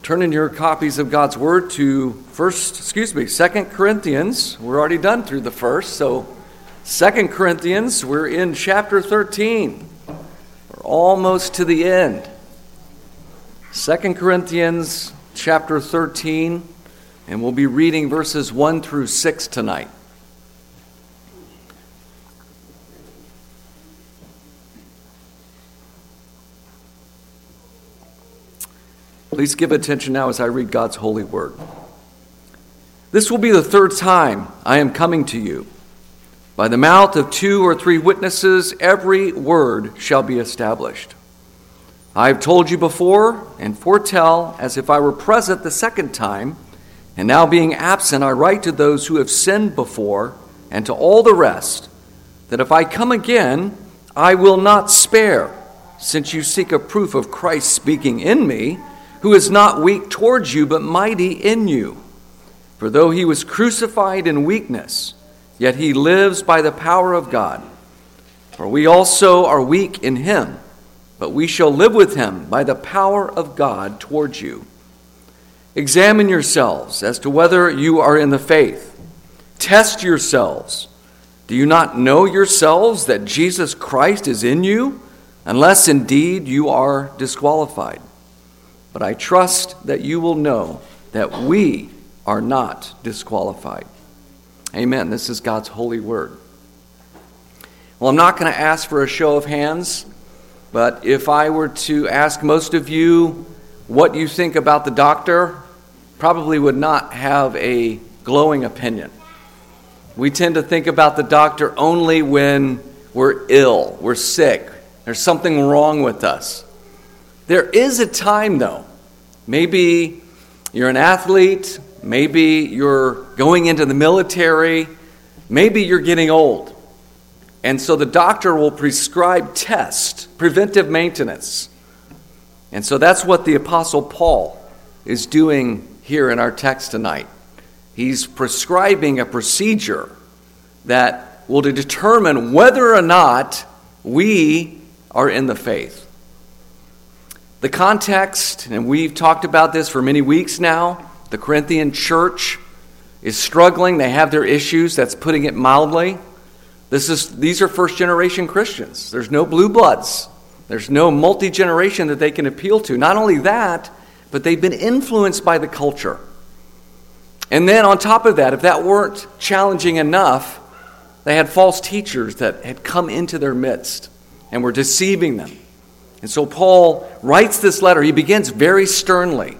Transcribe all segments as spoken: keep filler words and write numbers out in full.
Turn in your copies of God's Word to first, excuse me, Second Corinthians. We're already done through the first, so Second Corinthians, we're in chapter thirteen. We're almost to the end. Second Corinthians chapter thirteen, and we'll be reading verses one through six tonight. Please give attention now as I read God's holy word. This will be the third time I am coming to you. By the mouth of two or three witnesses, every word shall be established. I have told you before and foretell as if I were present the second time, and now being absent, I write to those who have sinned before and to all the rest, that if I come again, I will not spare, since you seek a proof of Christ speaking in me, who is not weak towards you, but mighty in you. For though he was crucified in weakness, yet he lives by the power of God. For we also are weak in him, but we shall live with him by the power of God towards you. Examine yourselves as to whether you are in the faith. Test yourselves. Do you not know yourselves that Jesus Christ is in you, unless indeed you are disqualified? But I trust that you will know that we are not disqualified. Amen. This is God's holy word. Well, I'm not going to ask for a show of hands, but if I were to ask most of you what you think about the doctor, probably would not have a glowing opinion. We tend to think about the doctor only when we're ill, we're sick, there's something wrong with us. There is a time, though. Maybe you're an athlete. Maybe you're going into the military. Maybe you're getting old. And so the doctor will prescribe tests, preventive maintenance. And so that's what the Apostle Paul is doing here in our text tonight. He's prescribing a procedure that will determine whether or not we are in the faith. The context, and we've talked about this for many weeks now, the Corinthian church is struggling. They have their issues. That's putting it mildly. This is these are first-generation Christians. There's no blue bloods. There's no multi-generation that they can appeal to. Not only that, but they've been influenced by the culture. And then on top of that, if that weren't challenging enough, they had false teachers that had come into their midst and were deceiving them. And so Paul writes this letter. He begins very sternly.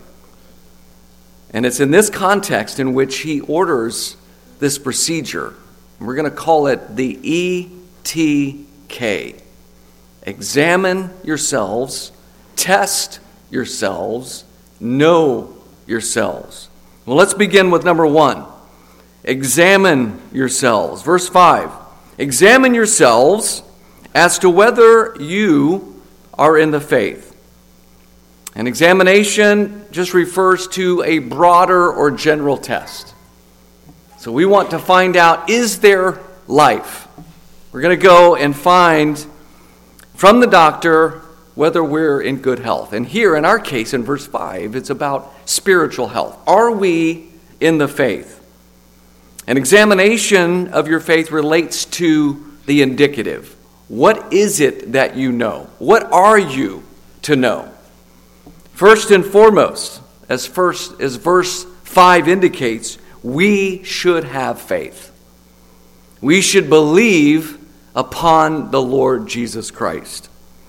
And it's in this context in which he orders this procedure. We're going to call it the E T K. Examine yourselves, test yourselves, know yourselves. Well, let's begin with number one. Examine yourselves. Verse five. Examine yourselves as to whether you are in the faith. An examination just refers to a broader or general test. So we want to find out, is there life? We're going to go and find from the doctor whether we're in good health. And here in our case, in verse five, it's about spiritual health. Are we in the faith? An examination of your faith relates to the indicative. What is it that you know? What are you to know? First and foremost, as first as verse five indicates, we should have faith. We should believe upon the Lord Jesus Christ.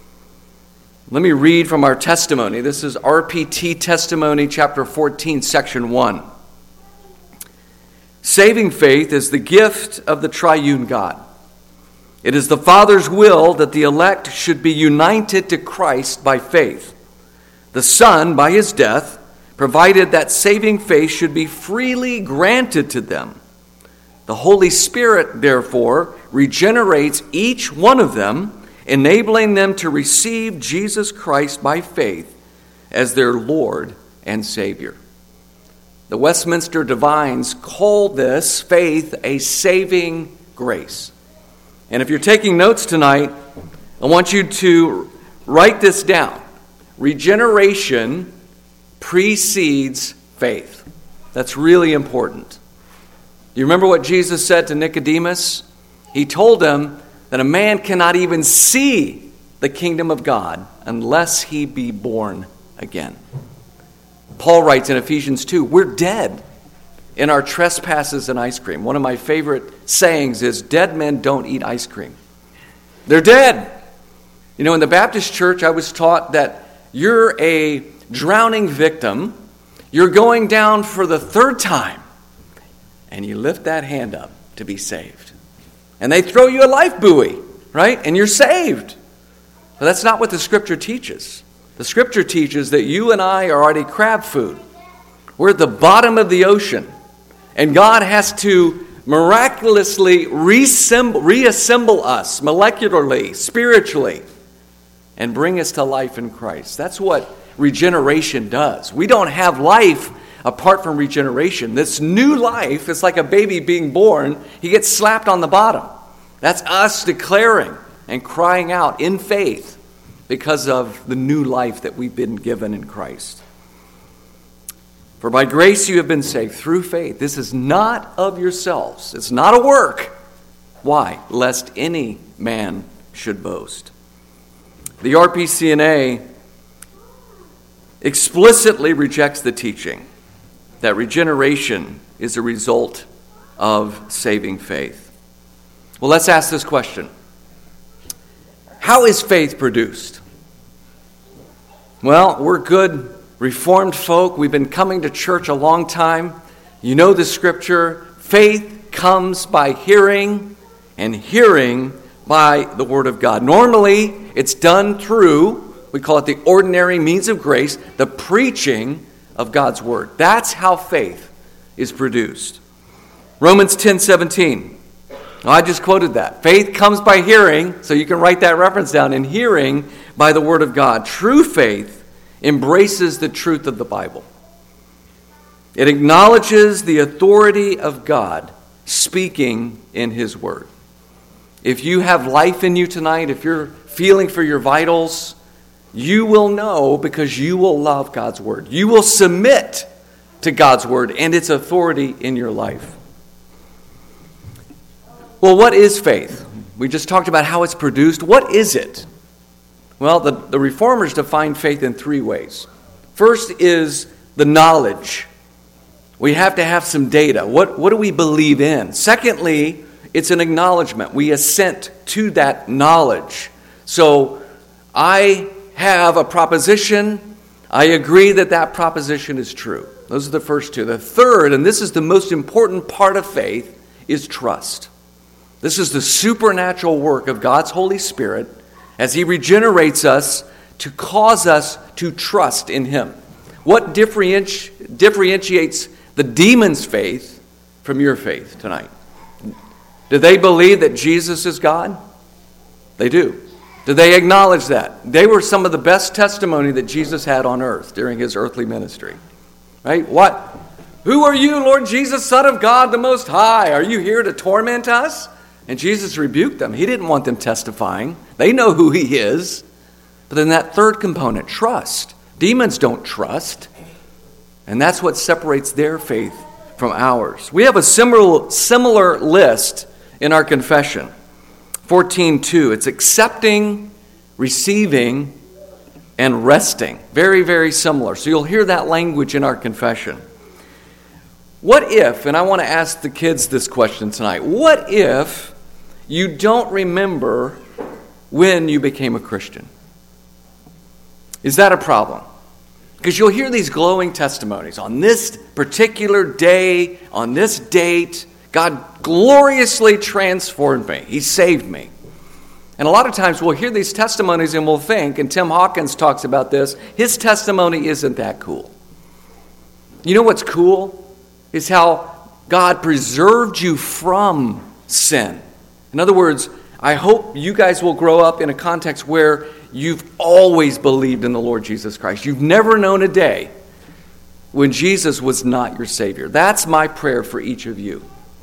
Let me read from our testimony. This is R P T Testimony, chapter fourteen, section one. Saving faith is the gift of the triune God. It is the Father's will that the elect should be united to Christ by faith. The Son, by his death, provided that saving faith should be freely granted to them. The Holy Spirit, therefore, regenerates each one of them, enabling them to receive Jesus Christ by faith as their Lord and Savior. The Westminster Divines call this faith a saving grace. And if you're taking notes tonight, I want you to write this down. Regeneration precedes faith. That's really important. You remember what Jesus said to Nicodemus? He told him that a man cannot even see the kingdom of God unless he be born again. Paul writes in Ephesians two, we're dead in our trespasses and ice cream. One of my favorite sayings is, dead men don't eat ice cream. They're dead. You know, in the Baptist church, I was taught that you're a drowning victim. You're going down for the third time. And you lift that hand up to be saved. And they throw you a life buoy, right? And you're saved. But that's not what the Scripture teaches. The Scripture teaches that you and I are already crab food. We're at the bottom of the ocean. And God has to miraculously reassemble, reassemble us molecularly, spiritually, and bring us to life in Christ. That's what regeneration does. We don't have life apart from regeneration. This new life is like a baby being born. He gets slapped on the bottom. That's us declaring and crying out in faith because of the new life that we've been given in Christ. For by grace you have been saved through faith. This is not of yourselves. It's not a work. Why? Lest any man should boast. The R P C N A explicitly rejects the teaching that regeneration is a result of saving faith. Well, let's ask this question. How is faith produced? Well, we're good Reformed folk. We've been coming to church a long time. You know the Scripture. Faith comes by hearing, and hearing by the Word of God. Normally, it's done through, we call it the ordinary means of grace, the preaching of God's Word. That's how faith is produced. Romans ten seventeen. Well, I just quoted that. Faith comes by hearing, so you can write that reference down, and hearing by the Word of God. True faith embraces the truth of the Bible. It acknowledges the authority of God speaking in His Word. If you have life in you tonight, if you're feeling for your vitals, you will know because you will love God's Word. You will submit to God's Word and its authority in your life. Well, what is faith? We just talked about how it's produced. What is it? Well, the, the Reformers define faith in three ways. First is the knowledge. We have to have some data. What, what do we believe in? Secondly, it's an acknowledgement. We assent to that knowledge. So I have a proposition. I agree that that proposition is true. Those are the first two. The third, and this is the most important part of faith, is trust. This is the supernatural work of God's Holy Spirit as He regenerates us to cause us to trust in Him. What differenti- differentiates the demon's faith from your faith tonight? Do they believe that Jesus is God? They do. Do they acknowledge that? They were some of the best testimony that Jesus had on earth during His earthly ministry. Right? What? Who are you, Lord Jesus, Son of God the Most High? Are you here to torment us? And Jesus rebuked them. He didn't want them testifying. They know who He is. But then that third component, trust. Demons don't trust. And that's what separates their faith from ours. We have a similar, similar list in our confession. fourteen two. It's accepting, receiving, and resting. Very, very similar. So you'll hear that language in our confession. What if, and I want to ask the kids this question tonight, what if you don't remember when you became a Christian? Is that a problem? Because you'll hear these glowing testimonies. On this particular day, on this date, God gloriously transformed me. He saved me. And a lot of times we'll hear these testimonies and we'll think, and Tim Hawkins talks about this, his testimony isn't that cool. You know what's cool? Is how God preserved you from sin. In other words, I hope you guys will grow up in a context where you've always believed in the Lord Jesus Christ. You've never known a day when Jesus was not your Savior. That's my prayer for each of you.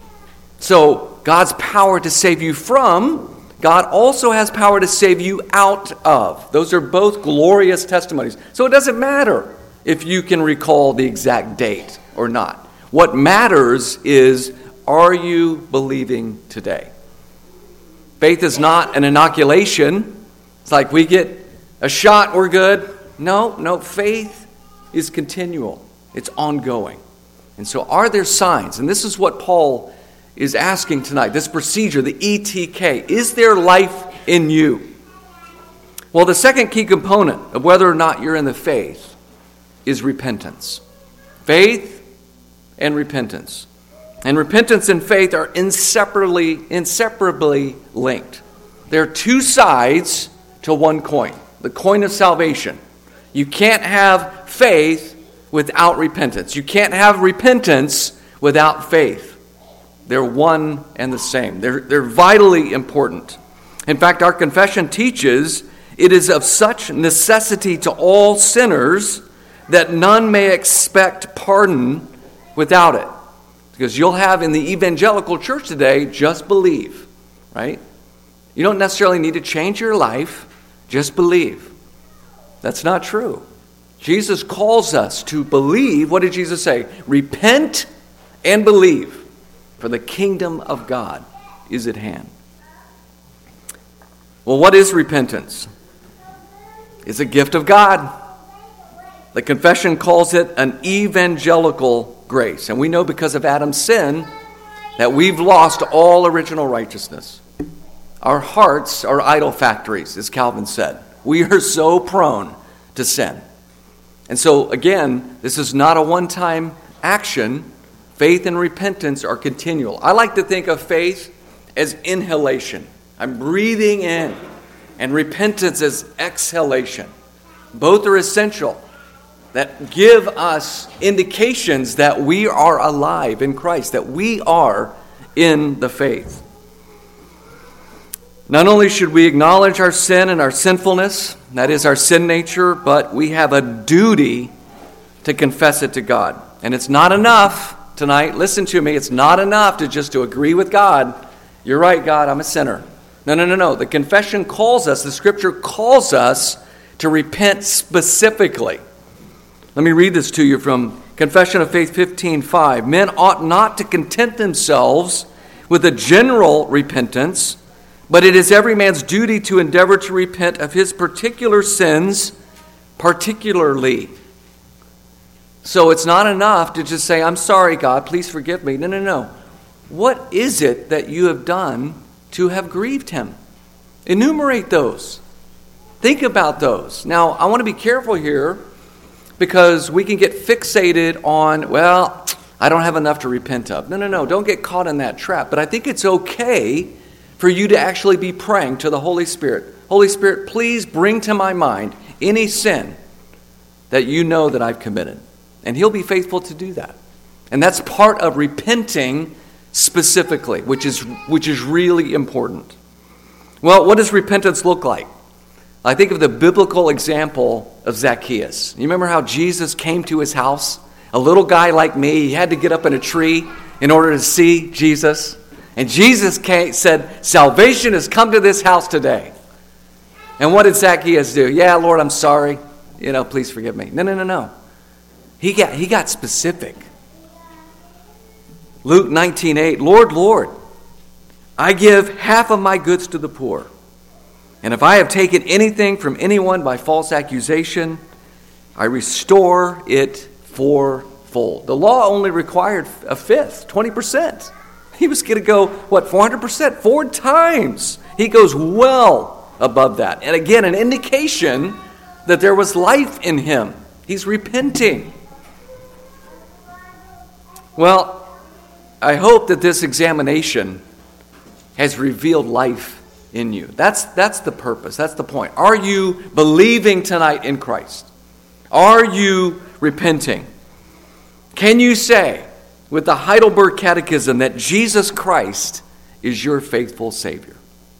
So God's power to save you from, God also has power to save you out of. Those are both glorious testimonies. So it doesn't matter if you can recall the exact date or not. What matters is, are you believing today? Faith is not an inoculation. It's like we get a shot, we're good. No, no, faith is continual. It's ongoing. And so are there signs? And this is what Paul is asking tonight, this procedure, the E T K. Is there life in you? Well, the second key component of whether or not you're in the faith is repentance. Faith and repentance. And repentance and faith are inseparably, inseparably linked. They're two sides to one coin, the coin of salvation. You can't have faith without repentance. You can't have repentance without faith. They're one and the same. They're, they're vitally important. In fact, our confession teaches it is of such necessity to all sinners that none may expect pardon without it. Because you'll have in the evangelical church today, just believe, right? You don't necessarily need to change your life, just believe. That's not true. Jesus calls us to believe. What did Jesus say? Repent and believe, for the kingdom of God is at hand. Well, what is repentance? It's a gift of God. The confession calls it an evangelical grace. And we know because of Adam's sin that we've lost all original righteousness. Our hearts are idol factories, as Calvin said. We are so prone to sin. And so, again, this is not a one-time action. Faith and repentance are continual. I like to think of faith as inhalation. I'm breathing in. And repentance as exhalation. Both are essential. That give us indications that we are alive in Christ, that we are in the faith. Not only should we acknowledge our sin and our sinfulness, that is our sin nature, but we have a duty to confess it to God. And it's not enough tonight, listen to me, it's not enough to just to agree with God. You're right, God, I'm a sinner. No, no, no, no. The confession calls us, the Scripture calls us to repent specifically. Let me read this to you from Confession of Faith fifteen five. Men ought not to content themselves with a general repentance, but it is every man's duty to endeavor to repent of his particular sins particularly. So it's not enough to just say, I'm sorry, God, please forgive me. No, no, no. What is it that you have done to have grieved him? Enumerate those. Think about those. Now, I want to be careful here because we can get fixated on, well, I don't have enough to repent of. No, no, no. Don't get caught in that trap. But I think it's okay for you to actually be praying to the Holy Spirit. Holy Spirit, please bring to my mind any sin that you know that I've committed. And he'll be faithful to do that. And that's part of repenting specifically, which is which is really important. Well, what does repentance look like? I think of the biblical example of Zacchaeus. You remember how Jesus came to his house? A little guy like me, he had to get up in a tree in order to see Jesus. And Jesus came, said, salvation has come to this house today. And what did Zacchaeus do? Yeah, Lord, I'm sorry. You know, please forgive me. No, no, no, no. He got, he got specific. Luke nineteen eight, Lord, Lord, I give half of my goods to the poor. And if I have taken anything from anyone by false accusation, I restore it fourfold. The law only required a fifth, twenty percent. He was going to go, what, four hundred percent? Four times. He goes well above that. And again, an indication that there was life in him. He's repenting. Well, I hope that this examination has revealed life in you. That's, that's the purpose. That's the point. Are you believing tonight in Christ? Are you repenting? Can you say with the Heidelberg Catechism that Jesus Christ is your faithful Savior?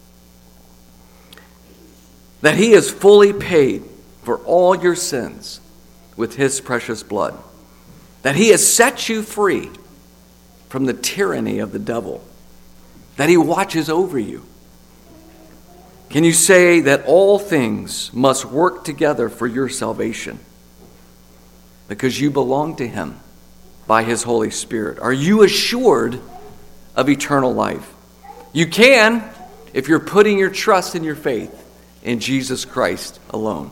That he has fully paid for all your sins with his precious blood. That he has set you free from the tyranny of the devil. That he watches over you. Can you say that all things must work together for your salvation? because you belong to him by his Holy Spirit? Are you assured of eternal life? You can if you're putting your trust and your faith in Jesus Christ alone.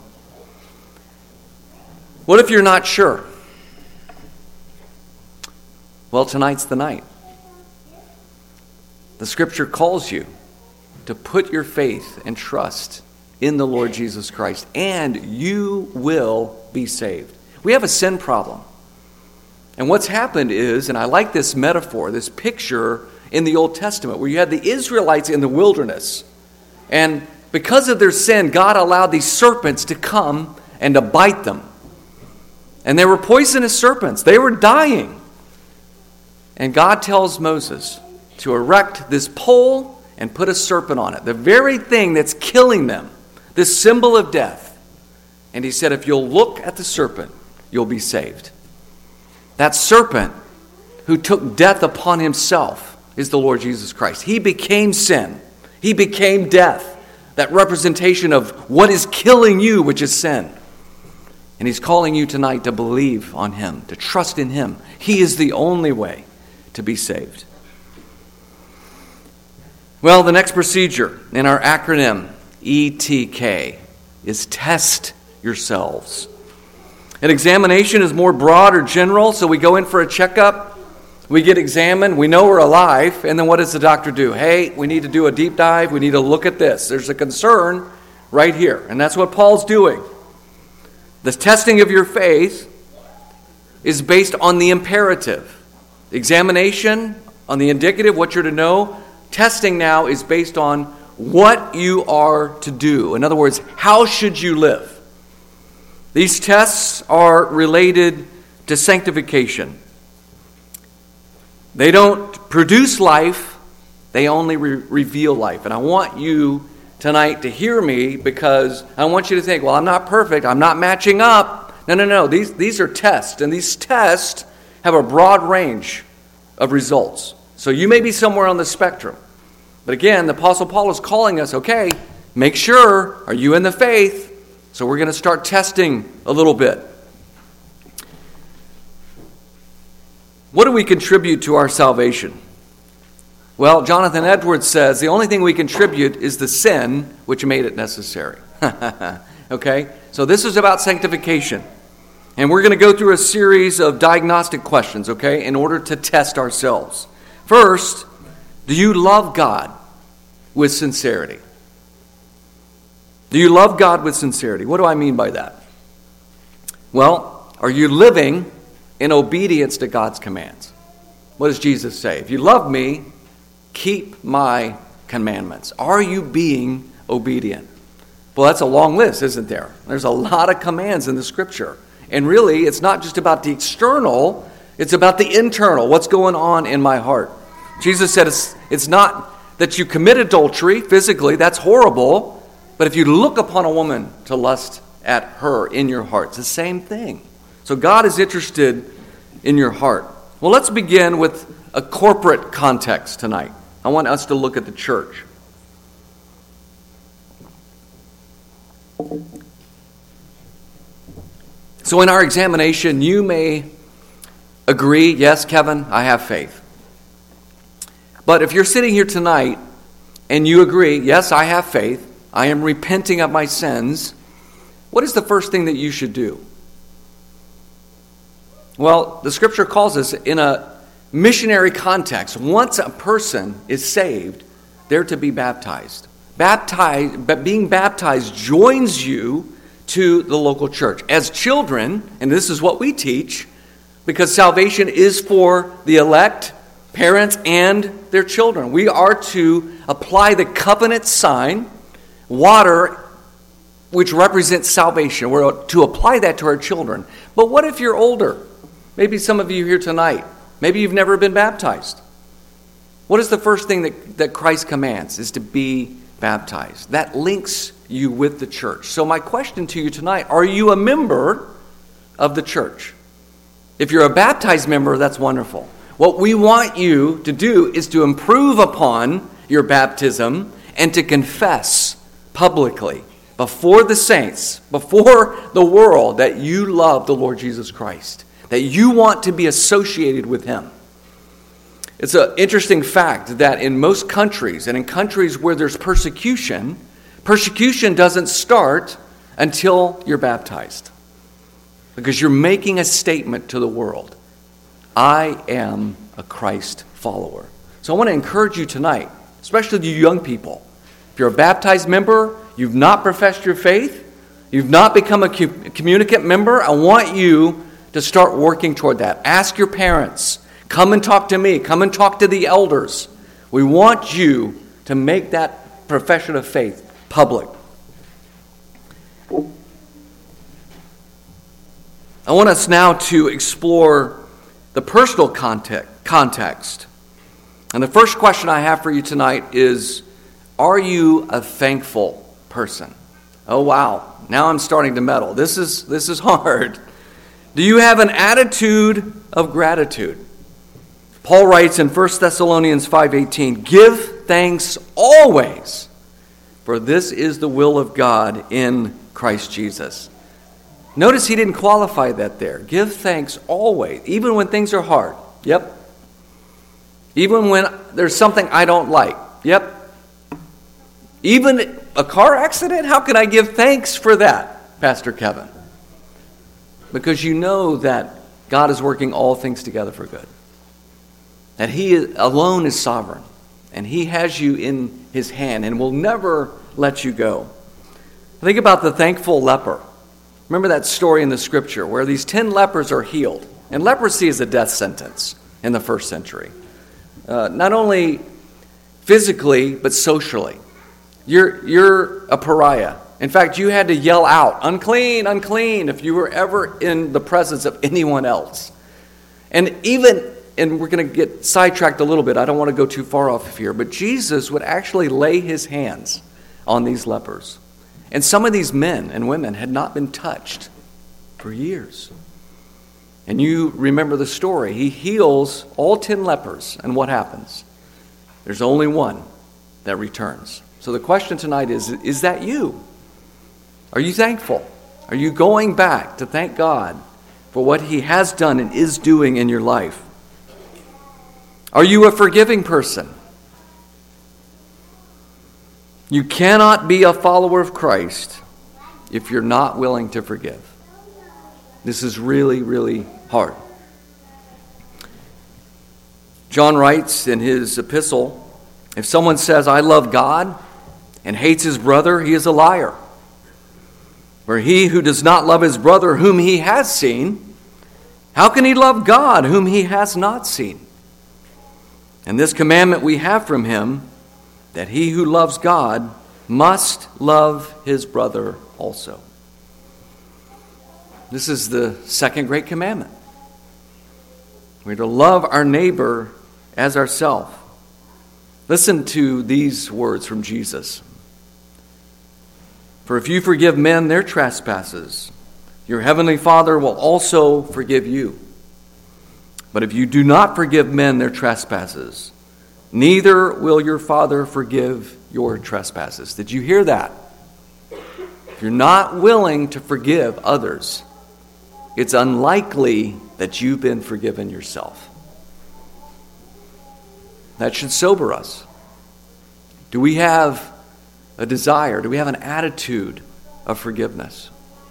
What if you're not sure? Well, tonight's the night. The Scripture calls you to put your faith and trust in the Lord Jesus Christ, and you will be saved. We have a sin problem. And what's happened is, and I like this metaphor, this picture in the Old Testament, where you had the Israelites in the wilderness. And because of their sin, God allowed these serpents to come and to bite them. And they were poisonous serpents. They were dying. And God tells Moses to erect this pole and put a serpent on it, the very thing that's killing them, this symbol of death. And he said, if you'll look at the serpent, you'll be saved. That serpent who took death upon himself is the Lord Jesus Christ. He became sin. He became death, that representation of what is killing you, which is sin. And he's calling you tonight to believe on him, to trust in him. He is the only way to be saved. Well, the next procedure in our acronym, E T K, is test yourselves. An examination is more broad or general, so we go in for a checkup, we get examined, we know we're alive, and then what does the doctor do? Hey, we need to do a deep dive, we need to look at this. There's a concern right here, and that's what Paul's doing. The testing of your faith is based on the imperative. The examination on the indicative, what you're to know. Testing now is based on what you are to do. In other words, how should you live? These tests are related to sanctification. They don't produce life, they only re- reveal life. And I want you tonight to hear me, because I want you to think, well, I'm not perfect, I'm not matching up. No, no, no. These, these are tests, and these tests have a broad range of results. So you may be somewhere on the spectrum. But again, the Apostle Paul is calling us, okay, make sure, are you in the faith? So we're going to start testing a little bit. What do we contribute to our salvation? Well, Jonathan Edwards says the only thing we contribute is the sin which made it necessary. Okay? So this is about sanctification. And we're going to go through a series of diagnostic questions, okay, in order to test ourselves. First, do you love God with sincerity? Do you love God with sincerity? What do I mean by that? Well, are you living in obedience to God's commands? What does Jesus say? If you love me, keep my commandments. Are you being obedient? Well, that's a long list, isn't there? There's a lot of commands in the Scripture. And really, it's not just about the external, it's about the internal, what's going on in my heart. Jesus said it's, it's not that you commit adultery physically, that's horrible, but if you look upon a woman to lust at her in your heart, it's the same thing. So God is interested in your heart. Well, let's begin with a corporate context tonight. I want us to look at the church. So in our examination, you may agree, yes, Kevin, I have faith. But if you're sitting here tonight and you agree, yes, I have faith, I am repenting of my sins, what is the first thing that you should do? Well, the Scripture calls us in a missionary context. Once a person is saved, they're to be baptized. Baptized, but being baptized joins you to the local church. As children, and this is what we teach, because salvation is for the elect, parents, and their children. We are to apply the covenant sign, water, which represents salvation. We're to apply that to our children. But what if you're older? Maybe some of you here tonight, maybe you've never been baptized. What is the first thing that, that Christ commands? Is to be baptized. That links you with the church. So my question to you tonight, are you a member of the church? If you're a baptized member, that's wonderful. What we want you to do is to improve upon your baptism and to confess publicly before the saints, before the world, that you love the Lord Jesus Christ, that you want to be associated with him. It's an interesting fact that in most countries, and in countries where there's persecution, persecution doesn't start until you're baptized. Because you're making a statement to the world. I am a Christ follower. So I want to encourage you tonight, especially you young people. If you're a baptized member, you've not professed your faith, you've not become a communicant member, I want you to start working toward that. Ask your parents. Come and talk to me. Come and talk to the elders. We want you to make that profession of faith public. I want us now to explore the personal context. And the first question I have for you tonight is, are you a thankful person? Oh, wow. Now I'm starting to meddle. This is, this is hard. Do you have an attitude of gratitude? Paul writes in First Thessalonians five eighteen, give thanks always, for this is the will of God in Christ Jesus. Notice he didn't qualify that there. Give thanks always, even when things are hard. Yep. Even when there's something I don't like. Yep. Even a car accident? How can I give thanks for that, Pastor Kevin? Because you know that God is working all things together for good. That he alone is sovereign. And he has you in his hand and will never let you go. Think about the thankful leper. Remember that story in the scripture where these ten lepers are healed. And leprosy is a death sentence in the first century. Uh, not only physically, but socially. You're, you're a pariah. In fact, you had to yell out, unclean, unclean, if you were ever in the presence of anyone else. And even, and we're going to get sidetracked a little bit, I don't want to go too far off here, but Jesus would actually lay his hands on these lepers. And some of these men and women had not been touched for years. And you remember the story. He heals all ten lepers, and what happens? There's only one that returns. So the question tonight is, is that you? Are you thankful? Are you going back to thank God for what he has done and is doing in your life? Are you a forgiving person? You cannot be a follower of Christ if you're not willing to forgive. This is really, really hard. John writes in his epistle, if someone says, I love God, and hates his brother, he is a liar. For he who does not love his brother whom he has seen, how can he love God whom he has not seen? And this commandment we have from him, that he who loves God must love his brother also. This is the second great commandment. We're to love our neighbor as ourselves. Listen to these words from Jesus. For if you forgive men their trespasses, your heavenly Father will also forgive you. But if you do not forgive men their trespasses, neither will your Father forgive your trespasses. Did you hear that? If you're not willing to forgive others, it's unlikely that you've been forgiven yourself. That should sober us. Do we have a desire? Do we have an attitude of forgiveness?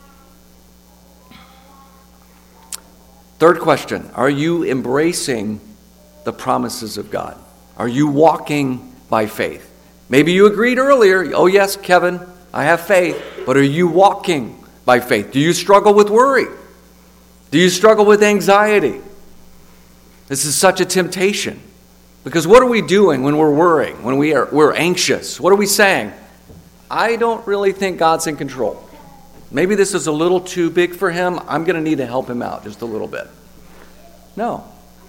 Third question, are you embracing the promises of God? Are you walking by faith? Maybe you agreed earlier, oh yes, Kevin, I have faith, but are you walking by faith? Do you struggle with worry? Do you struggle with anxiety? This is such a temptation. Because what are we doing when we're worrying, when we are, we're anxious? What are we saying? I don't really think God's in control. Maybe this is a little too big for him. I'm going to need to help him out just a little bit. No.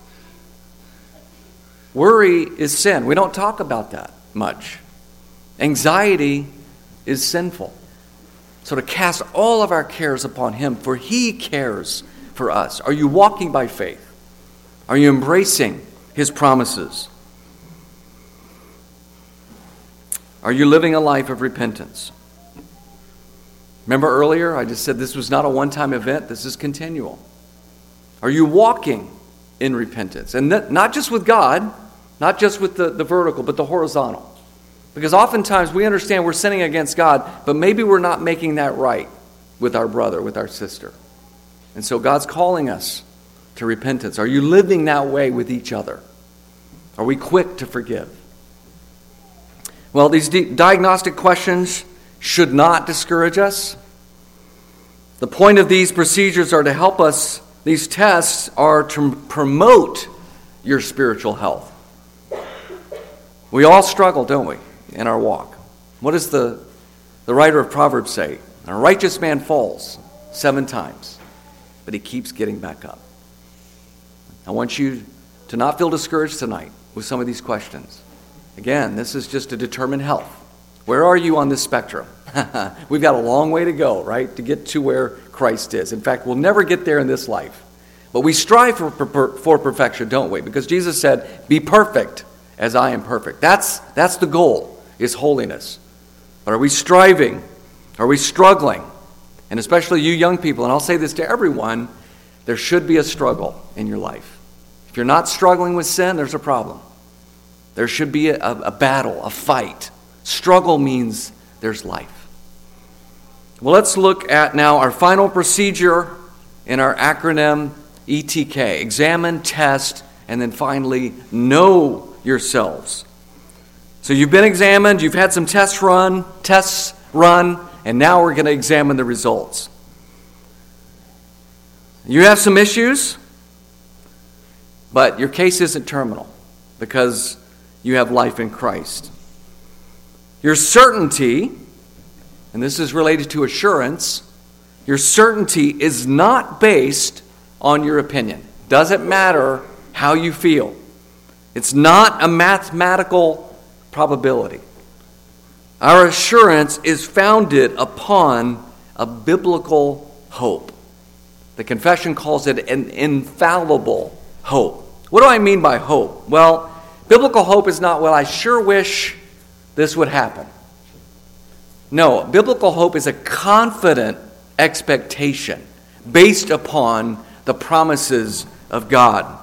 Worry is sin. We don't talk about that much. Anxiety is sinful. So to cast all of our cares upon him, for he cares for us. Are you walking by faith? Are you embracing his promises? Are you living a life of repentance? Remember earlier, I just said this was not a one-time event. This is continual. Are you walking in repentance? And not just with God, not just with the, the vertical, but the horizontal. Because oftentimes we understand we're sinning against God, but maybe we're not making that right with our brother, with our sister. And so God's calling us to repentance. Are you living that way with each other? Are we quick to forgive? Well, these di- diagnostic questions should not discourage us. The point of these procedures are to help us, these tests are to promote your spiritual health. We all struggle, don't we, in our walk? What does the, the writer of Proverbs say? A righteous man falls seven times, but he keeps getting back up. I want you to not feel discouraged tonight with some of these questions. Again, this is just to determine health. Where are you on this spectrum? We've got a long way to go, right, to get to where Christ is. In fact, we'll never get there in this life. But we strive for, for, for perfection, don't we? Because Jesus said, be perfect as I am perfect. That's, that's the goal, is holiness. But are we striving? Are we struggling? And especially you young people, and I'll say this to everyone, there should be a struggle in your life. If you're not struggling with sin, there's a problem. There should be a, a battle, a fight. Struggle means there's life. Well, let's look at now our final procedure in our acronym E T K. Examine, test, and then finally know yourselves. So you've been examined, you've had some tests run, tests run, and now we're going to examine the results. You have some issues, but your case isn't terminal because you have life in Christ. Your certainty, and this is related to assurance, your certainty is not based on your opinion. Doesn't matter how you feel. It's not a mathematical probability. Our assurance is founded upon a biblical hope. The confession calls it an infallible hope. What do I mean by hope? Well, biblical hope is not, well, I sure wish this would happen. No, biblical hope is a confident expectation based upon the promises of God.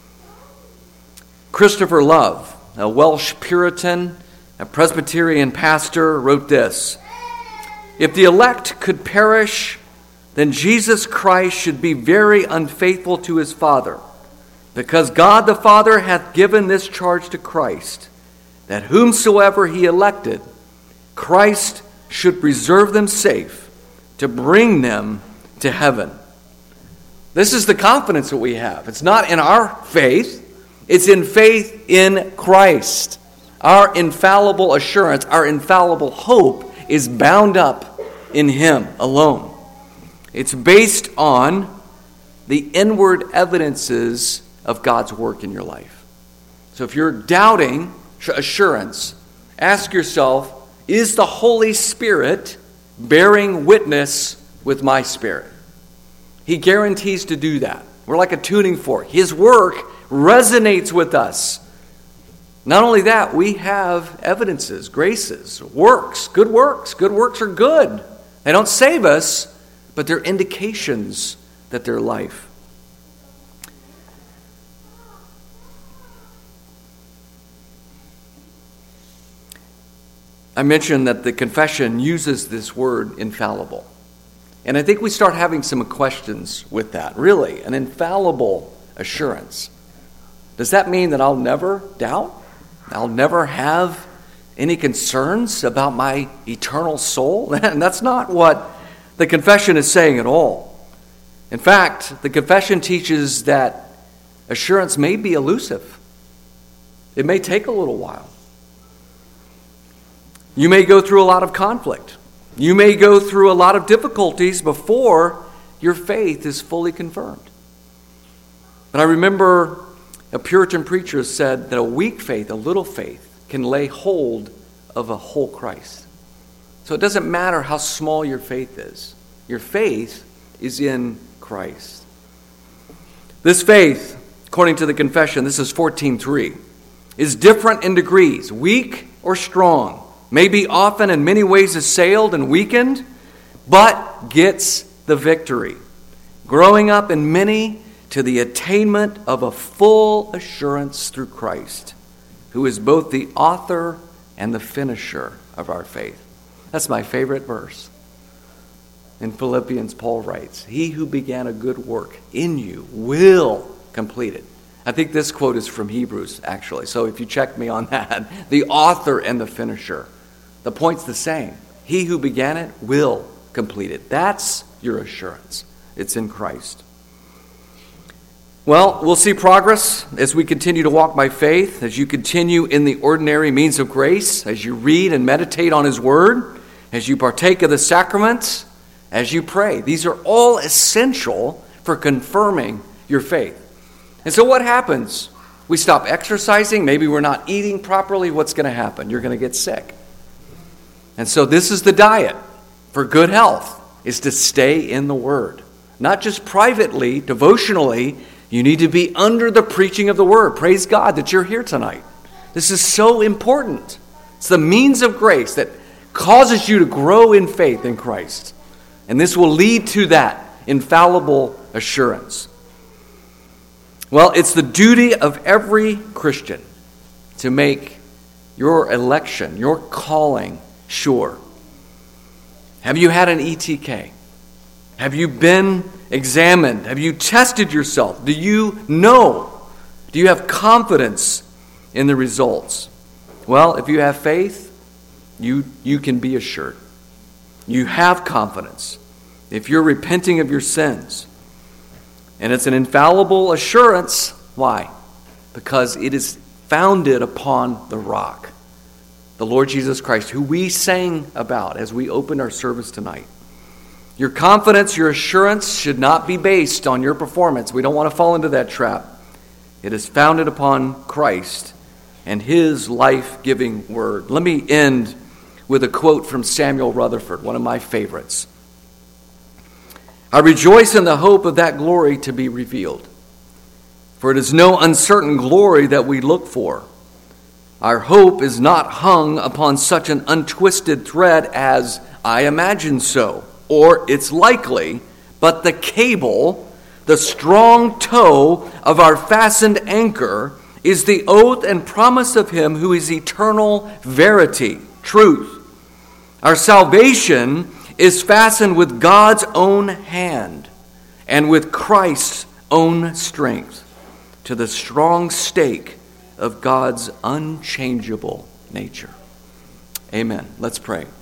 Christopher Love, a Welsh Puritan, a Presbyterian pastor, wrote this: if the elect could perish, then Jesus Christ should be very unfaithful to his Father, because God the Father hath given this charge to Christ, that whomsoever he elected, Christ should preserve them safe to bring them to heaven. This is the confidence that we have. It's not in our faith, it's in faith in Christ. Our infallible assurance, our infallible hope is bound up in him alone. It's based on the inward evidences of God's work in your life. So if you're doubting assurance, ask yourself, is the Holy Spirit bearing witness with my spirit? He guarantees to do that. We're like a tuning fork. His work resonates with us. Not only that, we have evidences, graces, works, good works. Good works are good. They don't save us, but they're indications that they're life. I mentioned that the confession uses this word infallible. And I think we start having some questions with that. Really, an infallible assurance. Does that mean that I'll never doubt? I'll never have any concerns about my eternal soul? And that's not what the confession is saying at all. In fact, the confession teaches that assurance may be elusive. It may take a little while. You may go through a lot of conflict. You may go through a lot of difficulties before your faith is fully confirmed. But I remember a Puritan preacher said that a weak faith, a little faith, can lay hold of a whole Christ. So it doesn't matter how small your faith is. Your faith is in Christ. This faith, according to the confession, this is fourteen three, is different in degrees, weak or strong, may be often in many ways assailed and weakened, but gets the victory, growing up in many to the attainment of a full assurance through Christ, who is both the author and the finisher of our faith. That's my favorite verse. In Philippians, Paul writes, "He who began a good work in you will complete it." I think this quote is from Hebrews, actually. So if you check me on that, the author and the finisher. The point's the same. He who began it will complete it. That's your assurance. It's in Christ. Well, we'll see progress as we continue to walk by faith, as you continue in the ordinary means of grace, as you read and meditate on His Word, as you partake of the sacraments, as you pray. These are all essential for confirming your faith. And so what happens? We stop exercising. Maybe we're not eating properly. What's going to happen? You're going to get sick. And so this is the diet for good health, is to stay in the Word. Not just privately, devotionally. You need to be under the preaching of the Word. Praise God that you're here tonight. This is so important. It's the means of grace that causes you to grow in faith in Christ. And this will lead to that infallible assurance. Well, it's the duty of every Christian to make your election, your calling, sure. Have you had an E T K? Have you been examined? Have you tested yourself? Do you know? Do you have confidence in the results? Well, if you have faith, you, you can be assured. You have confidence. If you're repenting of your sins, and it's an infallible assurance, why? Because it is founded upon the rock, the Lord Jesus Christ, who we sang about as we opened our service tonight. Your confidence, your assurance should not be based on your performance. We don't want to fall into that trap. It is founded upon Christ and His life-giving Word. Let me end with a quote from Samuel Rutherford, one of my favorites. "I rejoice in the hope of that glory to be revealed. For it is no uncertain glory that we look for. Our hope is not hung upon such an untwisted thread as, 'I imagine so,' or 'it's likely,' but the cable, the strong tow of our fastened anchor, is the oath and promise of Him who is eternal verity, truth. Our salvation is fastened with God's own hand and with Christ's own strength to the strong stake of God's unchangeable nature." Amen. Let's pray.